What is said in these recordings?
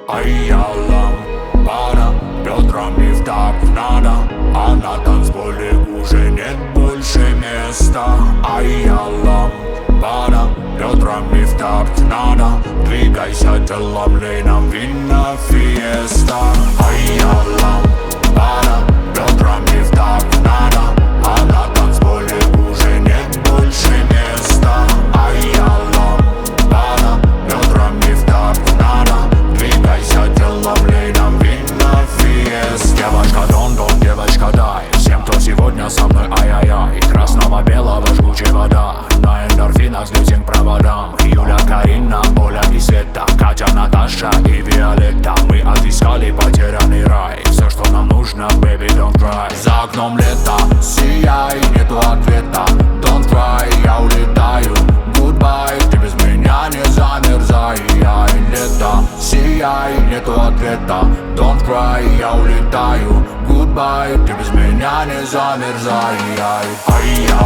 а я лампада, бедрами в такт надо, а на танцполе уже нет больше места. А я лампада, бедрами в такт надо, двигайся телом, лей нам вина фиеста. А я лампада, бедрами в такт надо, а на танцполе уже нет больше места. А я лампада, бедрами в такт надо, двигайся телом, лей нам вина фиеста. Девочка дон-дон, девочка дай всем, кто сегодня со мной, ай-яй-яй. Красного-белого жгучая вода, на эндорфинах слезем к проводам. Юля, Карина, Оля и Света, Катя, Наташа и Виолетта. Мы отыскали потерянный рай, все, что нам нужно, baby, don't cry. За окном лето, сияй, нету ответа, don't cry, я улетаю, goodbye. Ты без меня не замерзай, лето, сияй, нету ответа, don't cry, я улетаю, goodbye. Ты без меня не замерзай. Ай, я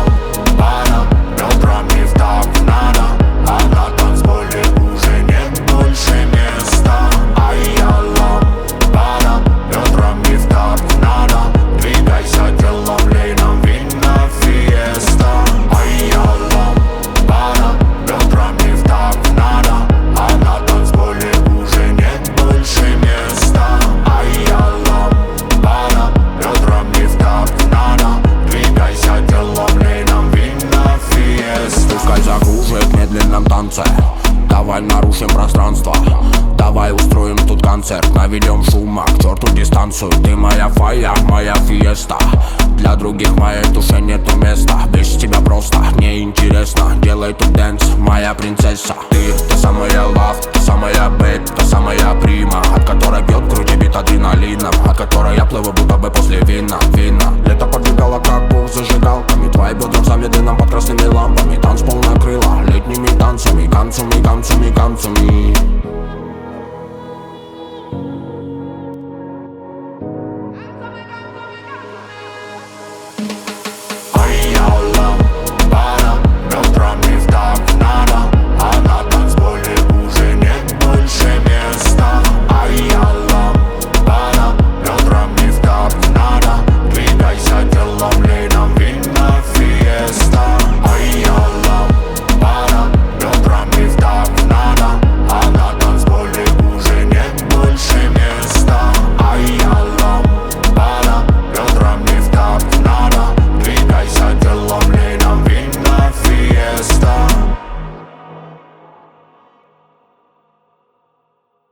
лампада, бедрами в такт надо, а на танцполе уже нет больше места. Ай, я лампада, бедрами в такт надо, двигайся телом, лей нам вина фиеста. Ай, я лампада, бедрами в такт надо, а на танцполе уже нет больше места. Ай, я лампада, бедрами в такт надо, двигайся телом, лей нам вина фиеста. Пускай закружит в медленном танце, давай нарушим пространство, давай устроим тут концерт, наведем шума, к черту дистанцию. Ты моя фая, моя фиеста, для других в моей душе нету места. Без тебя просто неинтересно, делай тут дэнс, моя принцесса. Ты та самая лав, та самая бэйб, та самая прима, от которой бьет в груди бит адреналином, от которой я плыву будто бы после вина. Лето поджигало как бух зажигалками, твои бедра в замедленном под красными лампами. Танцпол накрыла летними танцами, танцами.